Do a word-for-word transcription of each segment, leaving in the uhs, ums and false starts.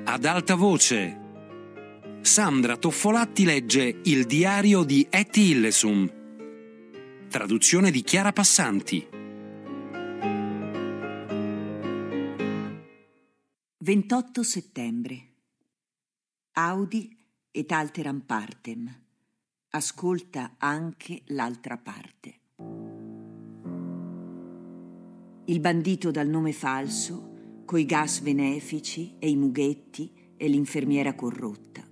ad alta voce. Sandra Toffolatti legge Il diario di Etty Hillesum. Traduzione di Chiara Passanti. ventotto settembre. Audi et alteram partem. Ascolta anche l'altra parte. Il bandito dal nome falso, coi gas benefici e i mughetti e l'infermiera corrotta.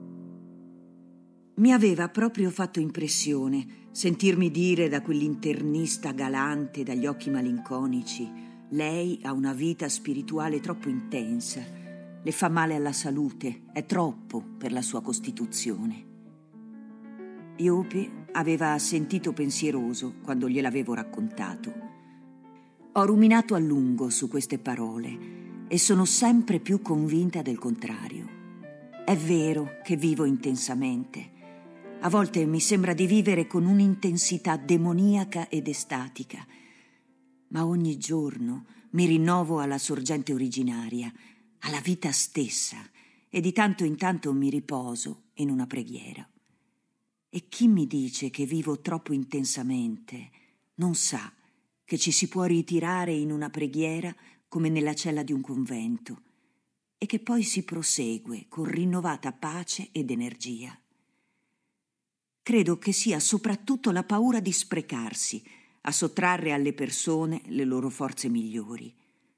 Mi aveva proprio fatto impressione sentirmi dire da quell'internista galante dagli occhi malinconici: lei ha una vita spirituale troppo intensa, le fa male alla salute, è troppo per la sua costituzione. Iopi aveva sentito pensieroso quando gliel'avevo raccontato. Ho ruminato a lungo su queste parole e sono sempre più convinta del contrario. È vero che vivo intensamente. A volte mi sembra di vivere con un'intensità demoniaca ed estatica, ma ogni giorno mi rinnovo alla sorgente originaria, alla vita stessa, e di tanto in tanto mi riposo in una preghiera. E chi mi dice che vivo troppo intensamente non sa che ci si può ritirare in una preghiera come nella cella di un convento e che poi si prosegue con rinnovata pace ed energia. Credo che sia soprattutto la paura di sprecarsi a sottrarre alle persone le loro forze migliori.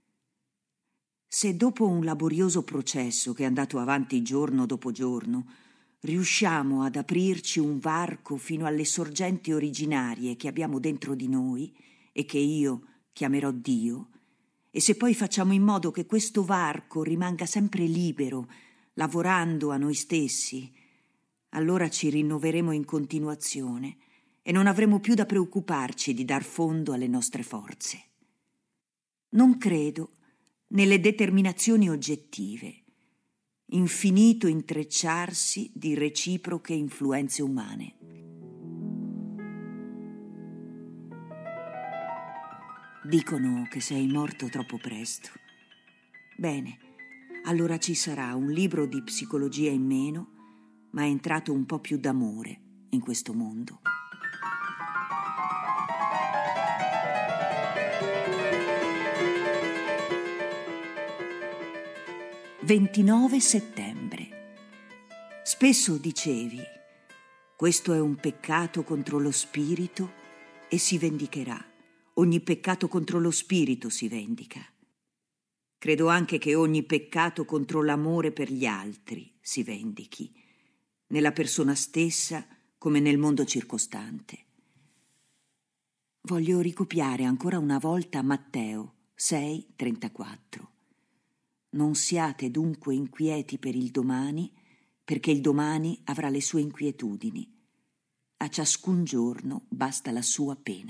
Se dopo un laborioso processo che è andato avanti giorno dopo giorno riusciamo ad aprirci un varco fino alle sorgenti originarie che abbiamo dentro di noi e che io chiamerò Dio, e se poi facciamo in modo che questo varco rimanga sempre libero, lavorando a noi stessi, allora ci rinnoveremo in continuazione e non avremo più da preoccuparci di dar fondo alle nostre forze. Non credo nelle determinazioni oggettive, infinito intrecciarsi di reciproche influenze umane. Dicono che sei morto troppo presto. Bene, allora ci sarà un libro di psicologia in meno, ma è entrato un po' più d'amore in questo mondo. ventinove settembre. Spesso dicevi: questo è un peccato contro lo spirito e si vendicherà. Ogni peccato contro lo spirito si vendica. Credo anche che ogni peccato contro l'amore per gli altri si vendichi, nella persona stessa come nel mondo circostante. Voglio ricopiare ancora una volta Matteo sei trentaquattro. Non siate dunque inquieti per il domani, perché il domani avrà le sue inquietudini. A ciascun giorno basta la sua pena.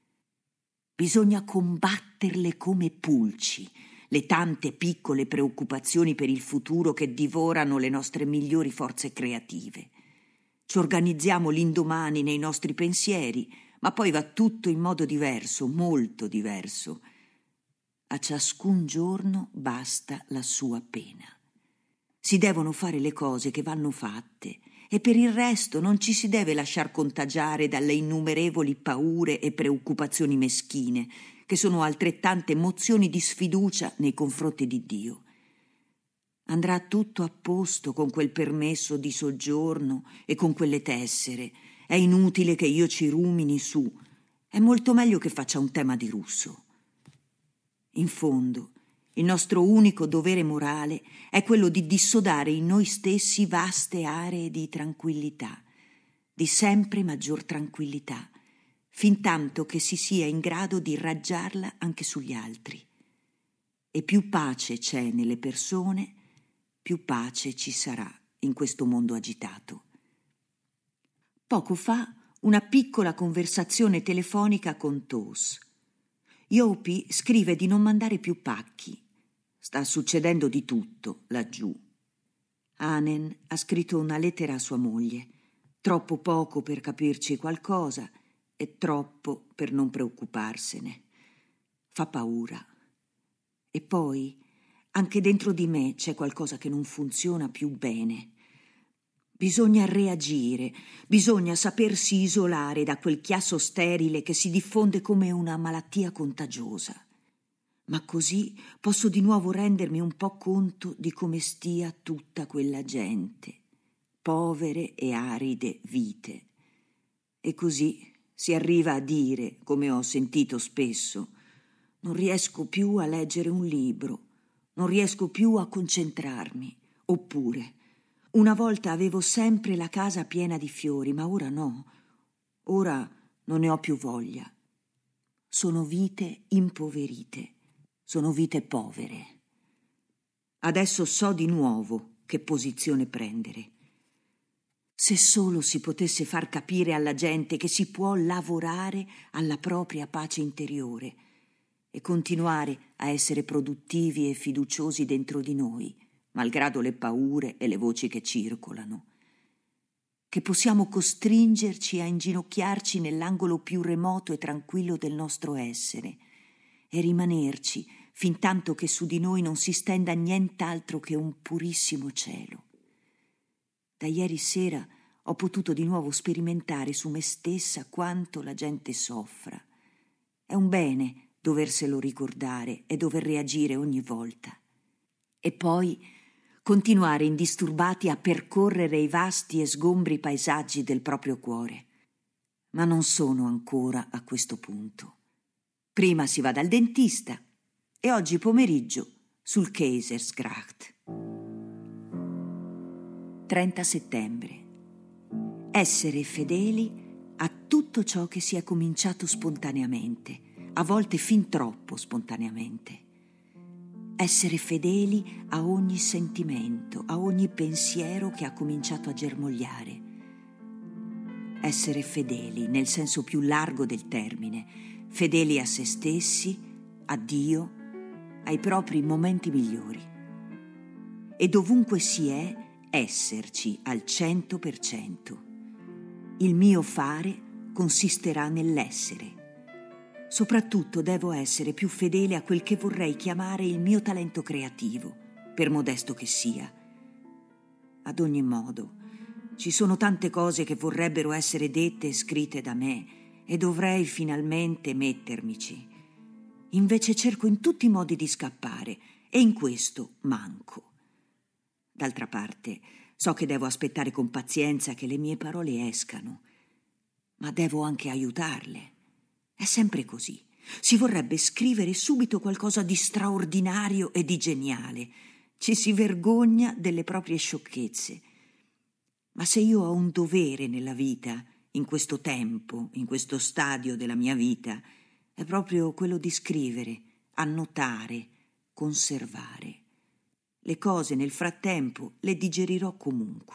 Bisogna combatterle come pulci, le tante piccole preoccupazioni per il futuro che divorano le nostre migliori forze creative. Ci organizziamo l'indomani nei nostri pensieri, ma poi va tutto in modo diverso, molto diverso. A ciascun giorno basta la sua pena. Si devono fare le cose che vanno fatte e per il resto non ci si deve lasciar contagiare dalle innumerevoli paure e preoccupazioni meschine, che sono altrettante mozioni di sfiducia nei confronti di Dio. Andrà tutto a posto con quel permesso di soggiorno e con quelle tessere. È inutile che io ci rumini su. È molto meglio che faccia un tema di Russo. In fondo, il nostro unico dovere morale è quello di dissodare in noi stessi vaste aree di tranquillità, di sempre maggior tranquillità, fintanto che si sia in grado di irraggiarla anche sugli altri. E più pace c'è nelle persone, più pace ci sarà in questo mondo agitato. Poco fa una piccola conversazione telefonica con Tos. Iopi scrive di non mandare più pacchi. Sta succedendo di tutto laggiù. Anen ha scritto una lettera a sua moglie, troppo poco per capirci qualcosa e troppo per non preoccuparsene. Fa paura. E poi Anche dentro di me c'è qualcosa che non funziona più bene. Bisogna reagire, bisogna sapersi isolare da quel chiasso sterile che si diffonde come una malattia contagiosa. Ma così posso di nuovo rendermi un po' conto di come stia tutta quella gente, povere e aride vite. E così si arriva a dire, come ho sentito spesso, non riesco più a leggere un libro, non riesco più a concentrarmi. Oppure, una volta avevo sempre la casa piena di fiori, ma ora no. Ora non ne ho più voglia. Sono vite impoverite, sono vite povere. Adesso so di nuovo che posizione prendere. Se solo si potesse far capire alla gente che si può lavorare alla propria pace interiore e continuare a essere produttivi e fiduciosi dentro di noi, malgrado le paure e le voci che circolano. Che possiamo costringerci a inginocchiarci nell'angolo più remoto e tranquillo del nostro essere e rimanerci fintanto che su di noi non si stenda nient'altro che un purissimo cielo. Da ieri sera ho potuto di nuovo sperimentare su me stessa quanto la gente soffra. È un bene doverselo ricordare e dover reagire ogni volta. E poi continuare indisturbati a percorrere i vasti e sgombri paesaggi del proprio cuore. Ma non sono ancora a questo punto. Prima si va dal dentista e oggi pomeriggio sul Keizersgracht. trenta settembre. Essere fedeli a tutto ciò che si è cominciato spontaneamente, a volte fin troppo spontaneamente. Essere fedeli a ogni sentimento, a ogni pensiero che ha cominciato a germogliare. Essere fedeli nel senso più largo del termine, fedeli a se stessi, a Dio, ai propri momenti migliori. E dovunque si è, esserci al cento per cento. Il mio fare consisterà nell'essere. Soprattutto devo essere più fedele a quel che vorrei chiamare il mio talento creativo, per modesto che sia. Ad ogni modo, ci sono tante cose che vorrebbero essere dette e scritte da me e dovrei finalmente mettermici. Invece cerco in tutti i modi di scappare e in questo manco. D'altra parte, so che devo aspettare con pazienza che le mie parole escano, ma devo anche aiutarle. È sempre così. Si vorrebbe scrivere subito qualcosa di straordinario e di geniale. Ci si vergogna delle proprie sciocchezze. Ma se io ho un dovere nella vita, in questo tempo, in questo stadio della mia vita, è proprio quello di scrivere, annotare, conservare. Le cose nel frattempo le digerirò comunque.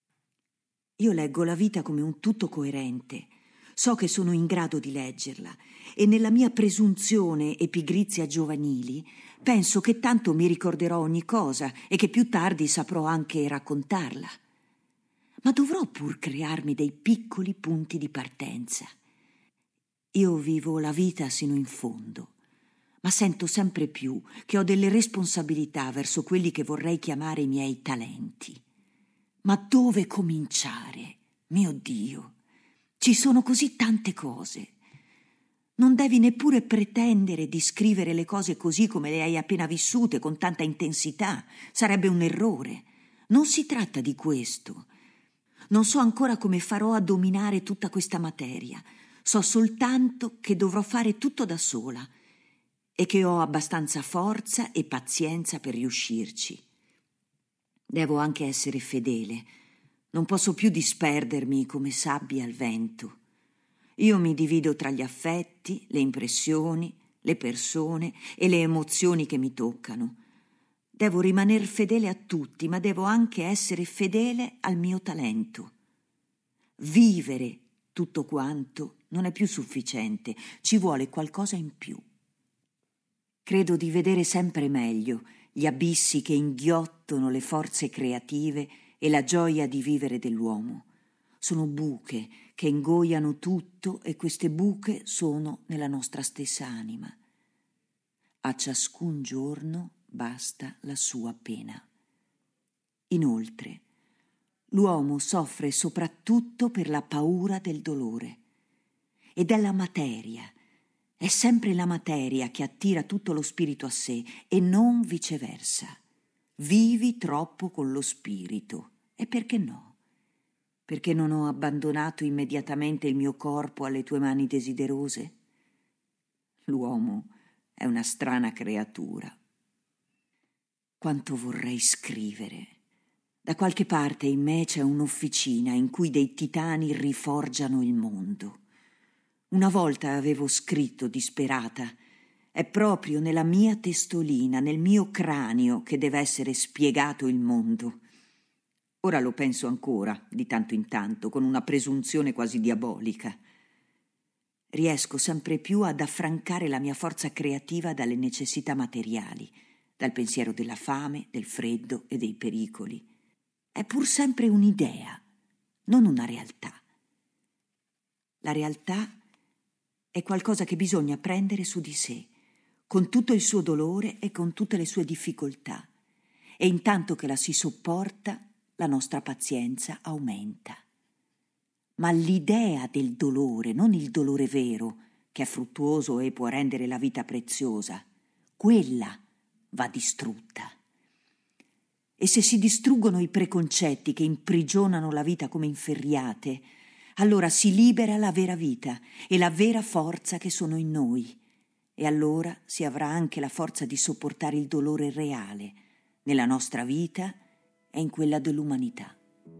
Io leggo la vita come un tutto coerente. So che sono in grado di leggerla e nella mia presunzione e pigrizia giovanili penso che tanto mi ricorderò ogni cosa e che più tardi saprò anche raccontarla. Ma dovrò pur crearmi dei piccoli punti di partenza. Io vivo la vita sino in fondo, ma sento sempre più che ho delle responsabilità verso quelli che vorrei chiamare i miei talenti. Ma dove cominciare? Mio Dio! Ci sono così tante cose. Non devi neppure pretendere di scrivere le cose così come le hai appena vissute, con tanta intensità. Sarebbe un errore. Non si tratta di questo. Non so ancora come farò a dominare tutta questa materia. So soltanto che dovrò fare tutto da sola e che ho abbastanza forza e pazienza per riuscirci. Devo anche essere fedele. Non posso più disperdermi come sabbia al vento. Io mi divido tra gli affetti, le impressioni, le persone e le emozioni che mi toccano. Devo rimaner fedele a tutti, ma devo anche essere fedele al mio talento. Vivere tutto quanto non è più sufficiente, ci vuole qualcosa in più. Credo di vedere sempre meglio gli abissi che inghiottono le forze creative e la gioia di vivere dell'uomo. Sono buche che ingoiano tutto e queste buche sono nella nostra stessa anima. A ciascun giorno basta la sua pena. Inoltre, l'uomo soffre soprattutto per la paura del dolore. Ed è la materia, è sempre la materia che attira tutto lo spirito a sé e non viceversa. Vivi troppo con lo spirito. E perché no? Perché non ho abbandonato immediatamente il mio corpo alle tue mani desiderose? L'uomo è una strana creatura. Quanto vorrei scrivere. Da qualche parte in me c'è un'officina in cui dei titani riforgiano il mondo. Una volta avevo scritto disperata: è proprio nella mia testolina, nel mio cranio, che deve essere spiegato il mondo. Ora lo penso ancora, di tanto in tanto, con una presunzione quasi diabolica. Riesco sempre più ad affrancare la mia forza creativa dalle necessità materiali, dal pensiero della fame, del freddo e dei pericoli. È pur sempre un'idea, non una realtà. La realtà è qualcosa che bisogna prendere su di sé, con tutto il suo dolore e con tutte le sue difficoltà. E intanto che la si sopporta, la nostra pazienza aumenta. Ma l'idea del dolore, non il dolore vero, che è fruttuoso e può rendere la vita preziosa, quella va distrutta. E se si distruggono i preconcetti che imprigionano la vita come inferriate, allora si libera la vera vita e la vera forza che sono in noi. E allora si avrà anche la forza di sopportare il dolore reale nella nostra vita e in quella dell'umanità.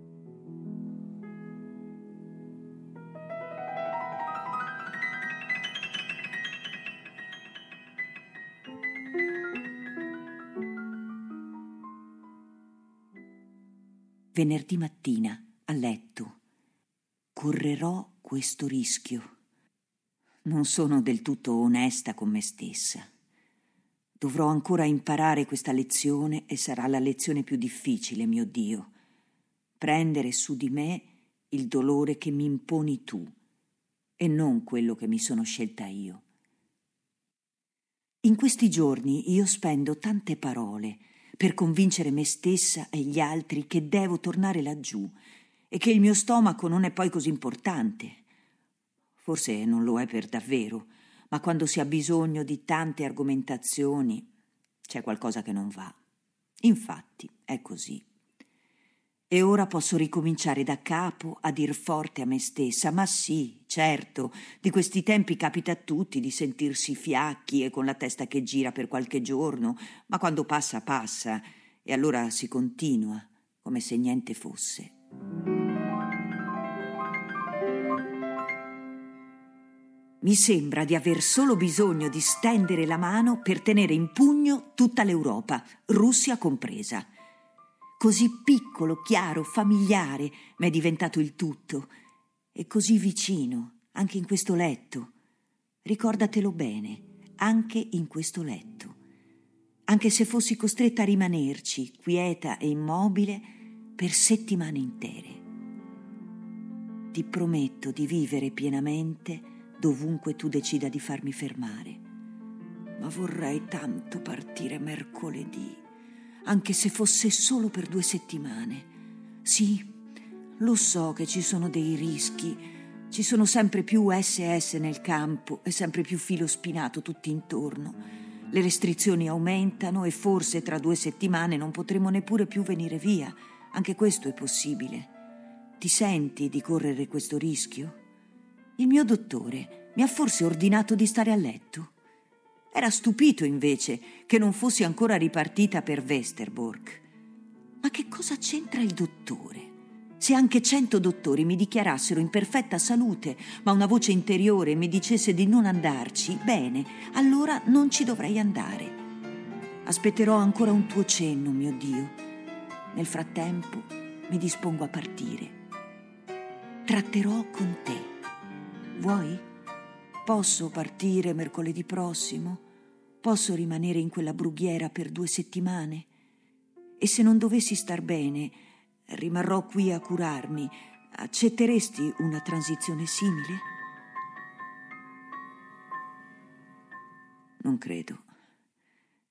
Venerdì mattina, a letto. Correrò questo rischio. Non sono del tutto onesta con me stessa. Dovrò ancora imparare questa lezione e sarà la lezione più difficile, mio Dio. Prendere su di me il dolore che mi imponi tu e non quello che mi sono scelta io. In questi giorni io spendo tante parole per convincere me stessa e gli altri che devo tornare laggiù e che il mio stomaco non è poi così importante. Forse non lo è per davvero, ma quando si ha bisogno di tante argomentazioni c'è qualcosa che non va. Infatti è così. E ora posso ricominciare da capo a dir forte a me stessa: ma sì, certo, di questi tempi capita a tutti di sentirsi fiacchi e con la testa che gira per qualche giorno, ma quando passa passa e allora si continua come se niente fosse. Mi sembra di aver solo bisogno di stendere la mano per tenere in pugno tutta l'Europa, Russia compresa. Così piccolo, chiaro, familiare m'è diventato il tutto, e così vicino, anche in questo letto. Ricordatelo bene, anche in questo letto. Anche se fossi costretta a rimanerci, quieta e immobile, per settimane intere. Ti prometto di vivere pienamente dovunque tu decida di farmi fermare. Ma vorrei tanto partire mercoledì, anche se fosse solo per due settimane. Sì, lo so che ci sono dei rischi, ci sono sempre più esse esse nel campo e sempre più filo spinato tutto intorno. Le restrizioni aumentano e forse tra due settimane non potremo neppure più venire via. Anche questo è possibile. Ti senti di correre questo rischio? Il mio dottore mi ha forse ordinato di stare a letto. Era stupito invece che non fossi ancora ripartita per Westerbork. Ma che cosa c'entra il dottore? Se anche cento dottori mi dichiarassero in perfetta salute, ma una voce interiore mi dicesse di non andarci, bene, allora non ci dovrei andare. Aspetterò ancora un tuo cenno, mio Dio. Nel frattempo mi dispongo a partire. Tratterò con te. Vuoi? Posso partire mercoledì prossimo? Posso rimanere in quella brughiera per due settimane? E se non dovessi star bene, rimarrò qui a curarmi. Accetteresti una transizione simile? Non credo.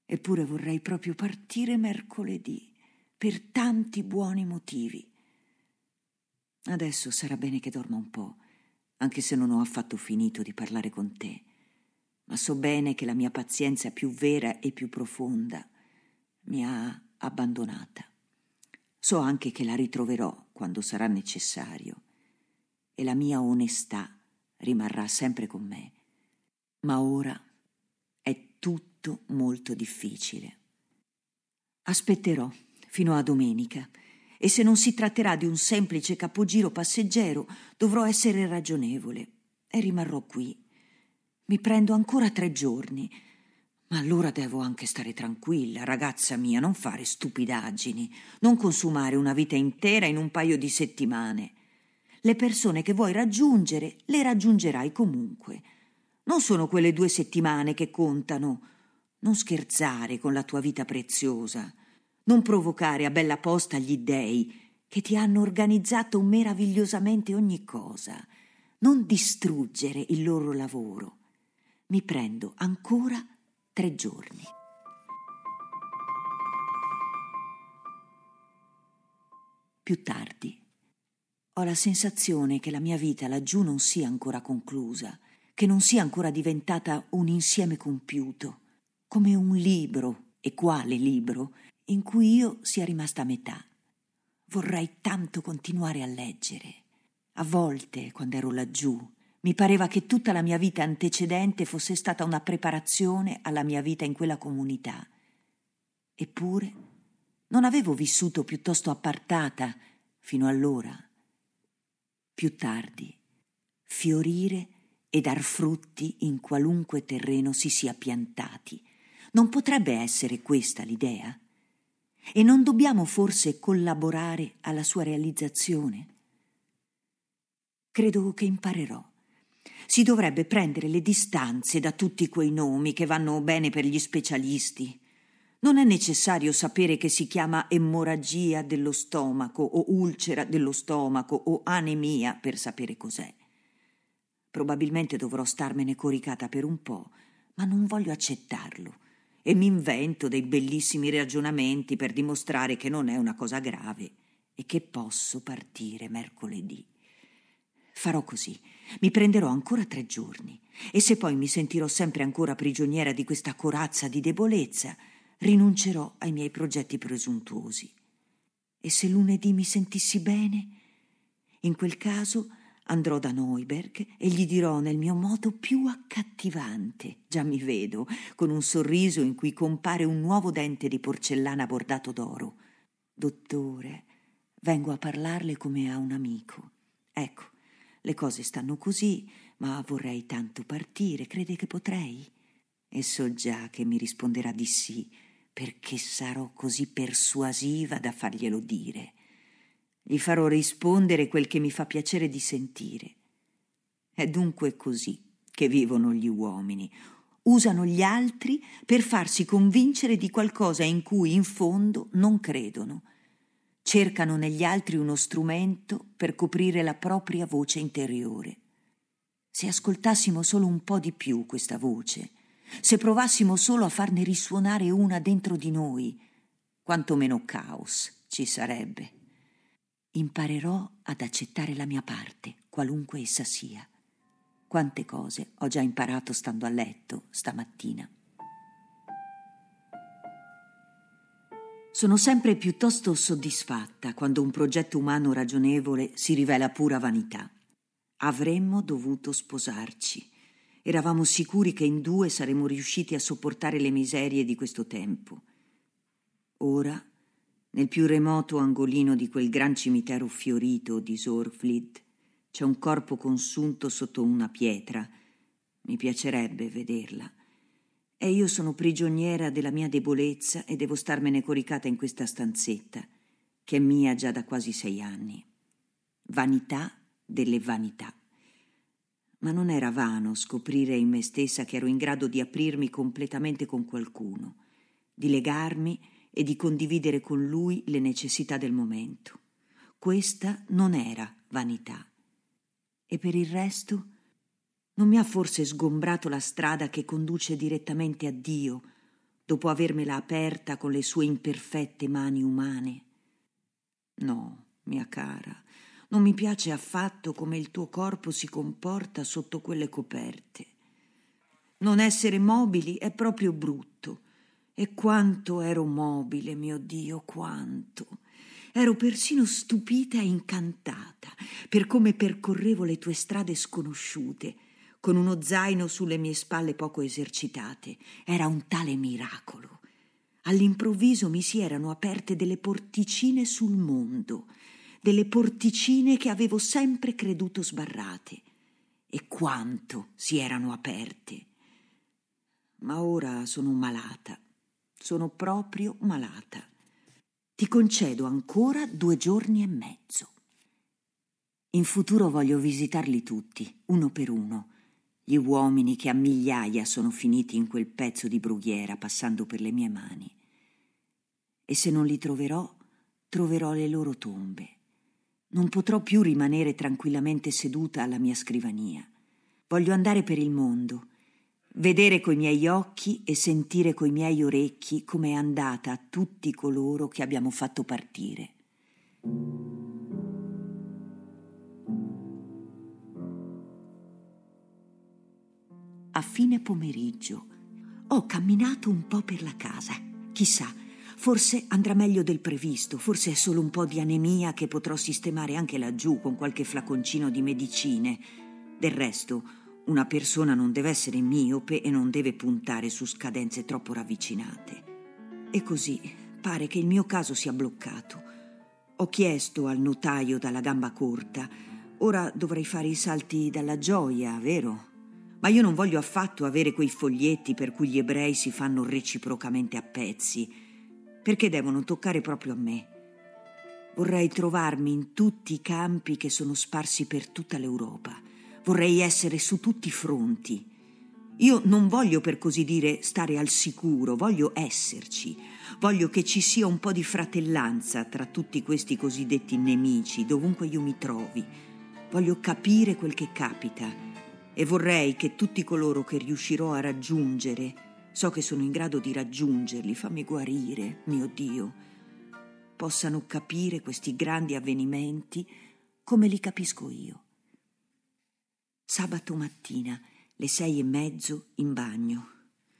Eppure vorrei proprio partire mercoledì, per tanti buoni motivi. Adesso sarà bene che dorma un po', anche se non ho affatto finito di parlare con te. Ma so bene che la mia pazienza più vera e più profonda mi ha abbandonata. So anche che la ritroverò quando sarà necessario e la mia onestà rimarrà sempre con me. Ma ora è tutto molto difficile. Aspetterò fino a domenica e se non si tratterà di un semplice capogiro passeggero dovrò essere ragionevole e rimarrò qui. Mi prendo ancora tre giorni, ma allora devo anche stare tranquilla, ragazza mia, non fare stupidaggini, non consumare una vita intera in un paio di settimane. Le persone che vuoi raggiungere le raggiungerai comunque. Non sono quelle due settimane che contano. Non scherzare con la tua vita preziosa. Non provocare a bella posta gli dèi che ti hanno organizzato meravigliosamente ogni cosa. Non distruggere il loro lavoro. Mi prendo ancora tre giorni. Più tardi. Ho la sensazione che la mia vita laggiù non sia ancora conclusa, che non sia ancora diventata un insieme compiuto, come un libro, e quale libro, in cui io sia rimasta a metà. Vorrei tanto continuare a leggere. A volte, quando ero laggiù, mi pareva che tutta la mia vita antecedente fosse stata una preparazione alla mia vita in quella comunità. Eppure non avevo vissuto piuttosto appartata fino allora. Più tardi, fiorire e dar frutti in qualunque terreno si sia piantati. Non potrebbe essere questa l'idea? E non dobbiamo forse collaborare alla sua realizzazione? Credo che imparerò. Si dovrebbe prendere le distanze da tutti quei nomi che vanno bene per gli specialisti. Non è necessario sapere che si chiama emorragia dello stomaco o ulcera dello stomaco o anemia per sapere cos'è. Probabilmente dovrò starmene coricata per un po', ma non voglio accettarlo e mi invento dei bellissimi ragionamenti per dimostrare che non è una cosa grave e che posso partire mercoledì. Farò così, mi prenderò ancora tre giorni e se poi mi sentirò sempre ancora prigioniera di questa corazza di debolezza, rinuncerò ai miei progetti presuntuosi. E se lunedì mi sentissi bene, in quel caso andrò da Neuberg e gli dirò nel mio modo più accattivante, già mi vedo, con un sorriso in cui compare un nuovo dente di porcellana bordato d'oro: dottore, vengo a parlarle come a un amico. Ecco, le cose stanno così, ma vorrei tanto partire, crede che potrei? E so già che mi risponderà di sì, perché sarò così persuasiva da farglielo dire. Gli farò rispondere quel che mi fa piacere di sentire. È dunque così che vivono gli uomini. Usano gli altri per farsi convincere di qualcosa in cui in fondo non credono. Cercano negli altri uno strumento per coprire la propria voce interiore. Se ascoltassimo solo un po' di più questa voce, se provassimo solo a farne risuonare una dentro di noi, quanto meno caos ci sarebbe. Imparerò ad accettare la mia parte, qualunque essa sia. Quante cose ho già imparato stando a letto stamattina. Sono sempre piuttosto soddisfatta quando un progetto umano ragionevole si rivela pura vanità. Avremmo dovuto sposarci. Eravamo sicuri che in due saremmo riusciti a sopportare le miserie di questo tempo. Ora, nel più remoto angolino di quel gran cimitero fiorito di Sorfleet, c'è un corpo consunto sotto una pietra. Mi piacerebbe vederla. E io sono prigioniera della mia debolezza e devo starmene coricata in questa stanzetta, che è mia già da quasi sei anni. Vanità delle vanità. Ma non era vano scoprire in me stessa che ero in grado di aprirmi completamente con qualcuno, di legarmi e di condividere con lui le necessità del momento. Questa non era vanità. E per il resto non mi ha forse sgombrato la strada che conduce direttamente a Dio, dopo avermela aperta con le sue imperfette mani umane. No, mia cara, non mi piace affatto come il tuo corpo si comporta sotto quelle coperte. Non essere mobili è proprio brutto. E quanto ero mobile, mio Dio, quanto! Ero persino stupita e incantata per come percorrevo le tue strade sconosciute, con uno zaino sulle mie spalle poco esercitate. Era un tale miracolo. All'improvviso mi si erano aperte delle porticine sul mondo, delle porticine che avevo sempre creduto sbarrate. E quanto si erano aperte! Ma ora sono malata, sono proprio malata. Ti concedo ancora due giorni e mezzo. In futuro voglio visitarli tutti, uno per uno, gli uomini che a migliaia sono finiti in quel pezzo di brughiera passando per le mie mani. E se non li troverò, troverò le loro tombe. Non potrò più rimanere tranquillamente seduta alla mia scrivania. Voglio andare per il mondo, vedere coi miei occhi e sentire coi miei orecchi com'è andata a tutti coloro che abbiamo fatto partire. A fine pomeriggio ho camminato un po' per la casa. Chissà, forse andrà meglio del previsto, forse è solo un po' di anemia che potrò sistemare anche laggiù con qualche flaconcino di medicine. Del resto, una persona non deve essere miope e non deve puntare su scadenze troppo ravvicinate. E così pare che il mio caso sia bloccato. Ho chiesto al notaio dalla gamba corta. Ora dovrei fare i salti dalla gioia, vero? Ma io non voglio affatto avere quei foglietti per cui gli ebrei si fanno reciprocamente a pezzi, perché devono toccare proprio a me. Vorrei trovarmi in tutti i campi che sono sparsi per tutta l'Europa. Vorrei essere su tutti i fronti. Io non voglio, per così dire, stare al sicuro, voglio esserci. Voglio che ci sia un po' di fratellanza tra tutti questi cosiddetti nemici, dovunque io mi trovi. Voglio capire quel che capita e vorrei che tutti coloro che riuscirò a raggiungere, so che sono in grado di raggiungerli, fammi guarire, mio Dio, possano capire questi grandi avvenimenti come li capisco io. Sabato mattina, le sei e mezzo, in bagno.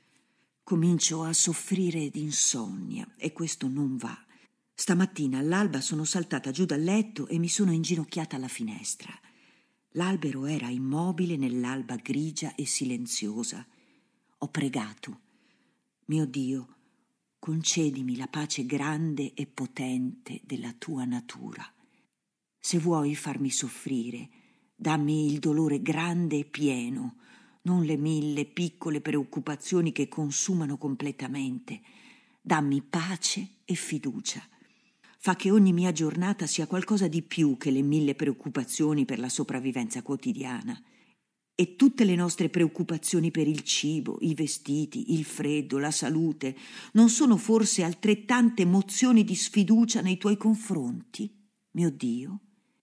Comincio a soffrire di insonnia e questo non va. Stamattina all'alba sono saltata giù dal letto e mi sono inginocchiata alla finestra. L'albero era immobile nell'alba grigia e silenziosa. Ho pregato. Mio Dio, concedimi la pace grande e potente della tua natura. Se vuoi farmi soffrire, dammi il dolore grande e pieno, non le mille piccole preoccupazioni che consumano completamente. Dammi pace e fiducia. Fa che ogni mia giornata sia qualcosa di più che le mille preoccupazioni per la sopravvivenza quotidiana. E tutte le nostre preoccupazioni per il cibo, i vestiti, il freddo, la salute, non sono forse altrettante mozioni di sfiducia nei tuoi confronti, mio Dio?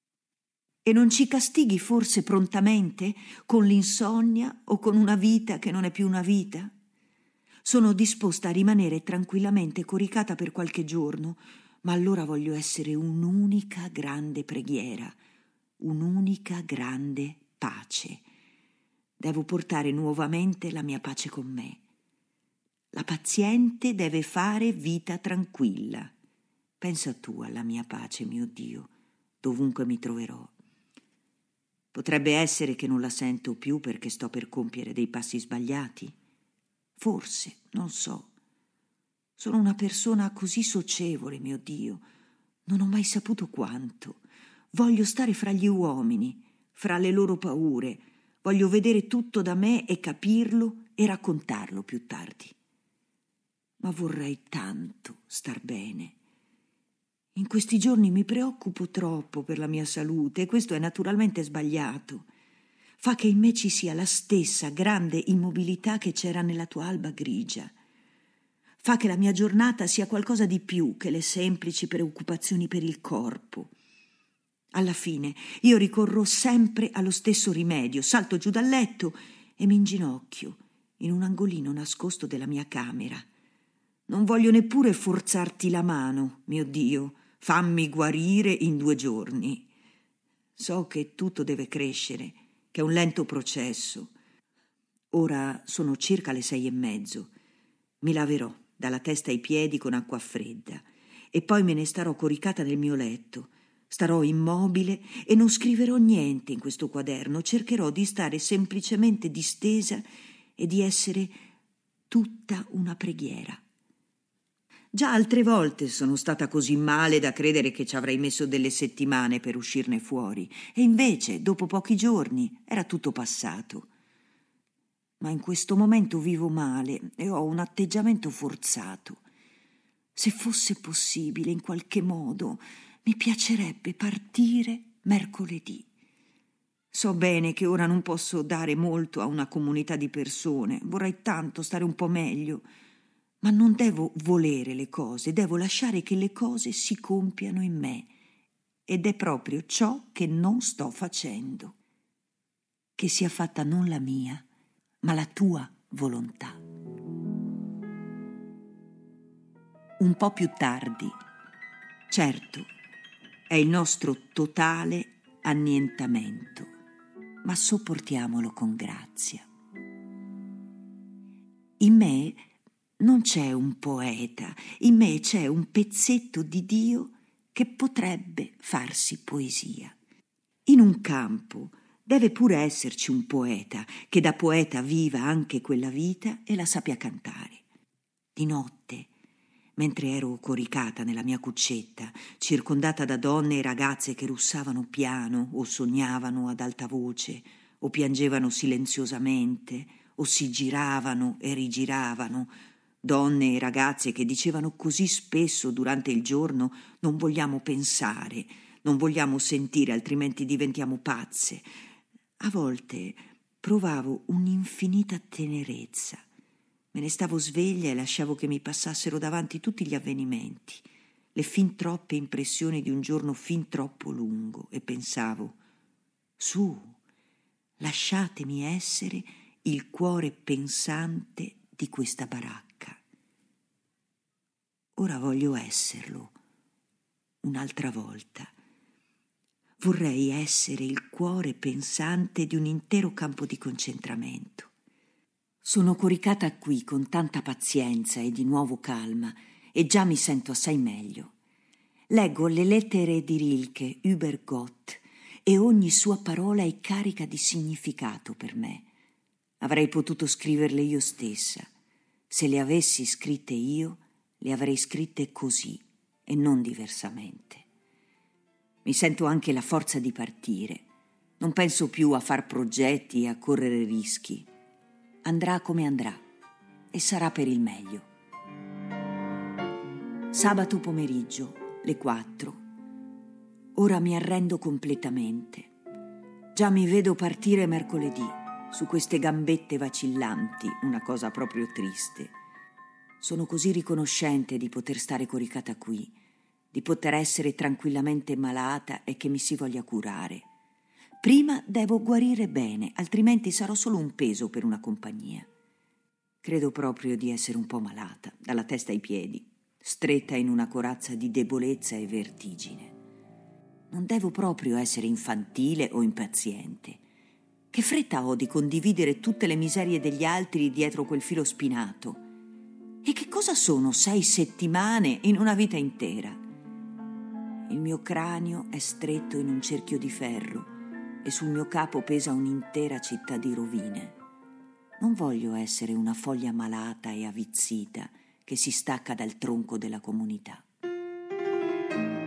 E non ci castighi forse prontamente con l'insonnia o con una vita che non è più una vita? Sono disposta a rimanere tranquillamente coricata per qualche giorno, ma allora voglio essere un'unica grande preghiera, un'unica grande pace. Devo portare nuovamente la mia pace con me. La paziente deve fare vita tranquilla. Pensa tu alla mia pace, mio Dio, dovunque mi troverò. Potrebbe essere che non la sento più perché sto per compiere dei passi sbagliati? Forse, non so. Sono una persona così socievole, mio Dio. Non ho mai saputo quanto. Voglio stare fra gli uomini, fra le loro paure. Voglio vedere tutto da me e capirlo e raccontarlo più tardi. Ma vorrei tanto star bene. In questi giorni mi preoccupo troppo per la mia salute e questo è naturalmente sbagliato. Fa che in me ci sia la stessa grande immobilità che c'era nella tua alba grigia. Fa che la mia giornata sia qualcosa di più che le semplici preoccupazioni per il corpo. Alla fine io ricorro sempre allo stesso rimedio, salto giù dal letto e mi inginocchio in un angolino nascosto della mia camera. Non voglio neppure forzarti la mano, mio Dio. Fammi guarire in due giorni. So che tutto deve crescere, che è un lento processo. Ora sono circa le sei e mezzo. Mi laverò dalla testa ai piedi con acqua fredda e poi me ne starò coricata nel mio letto. Starò immobile e non scriverò niente in questo quaderno. Cercherò di stare semplicemente distesa e di essere tutta una preghiera. Già altre volte sono stata così male da credere che ci avrei messo delle settimane per uscirne fuori, e invece, dopo pochi giorni, era tutto passato. Ma in questo momento vivo male e ho un atteggiamento forzato. Se fosse possibile, in qualche modo, mi piacerebbe partire mercoledì. So bene che ora non posso dare molto a una comunità di persone, vorrei tanto stare un po' meglio, ma non devo volere le cose, devo lasciare che le cose si compiano in me, ed è proprio ciò che non sto facendo. Che sia fatta non la mia, ma la tua volontà. Un po' più tardi, certo, è il nostro totale annientamento, ma sopportiamolo con grazia. In me non c'è un poeta, in me c'è un pezzetto di Dio che potrebbe farsi poesia. In un campo deve pure esserci un poeta che da poeta viva anche quella vita e la sappia cantare. Di notte, mentre ero coricata nella mia cuccetta, circondata da donne e ragazze che russavano piano o sognavano ad alta voce o piangevano silenziosamente o si giravano e rigiravano, donne e ragazze che dicevano così spesso durante il giorno: non vogliamo pensare, non vogliamo sentire, altrimenti diventiamo pazze. A volte provavo un'infinita tenerezza. Me ne stavo sveglia e lasciavo che mi passassero davanti tutti gli avvenimenti, le fin troppe impressioni di un giorno fin troppo lungo, e pensavo: su, lasciatemi essere il cuore pensante di questa baracca. Ora voglio esserlo un'altra volta. Vorrei essere il cuore pensante di un intero campo di concentramento. Sono coricata qui con tanta pazienza e di nuovo calma, e già mi sento assai meglio. Leggo le lettere di Rilke, über Gott, e ogni sua parola è carica di significato per me. Avrei potuto scriverle io stessa. Se le avessi scritte io, le avrei scritte così e non diversamente. Mi sento anche la forza di partire. Non penso più a far progetti e a correre rischi. Andrà come andrà e sarà per il meglio. Sabato pomeriggio, le quattro. Ora mi arrendo completamente. Già mi vedo partire mercoledì, su queste gambette vacillanti, una cosa proprio triste. Sono così riconoscente di poter stare coricata qui, di poter essere tranquillamente malata e che mi si voglia curare. Prima devo guarire bene, altrimenti sarò solo un peso per una compagnia. Credo proprio di essere un po' malata, dalla testa ai piedi, stretta in una corazza di debolezza e vertigine. Non devo proprio essere infantile o impaziente. Che fretta ho di condividere tutte le miserie degli altri dietro quel filo spinato? E che cosa sono sei settimane in una vita intera? Il mio cranio è stretto in un cerchio di ferro e sul mio capo pesa un'intera città di rovine. Non voglio essere una foglia malata e avvizzita che si stacca dal tronco della comunità.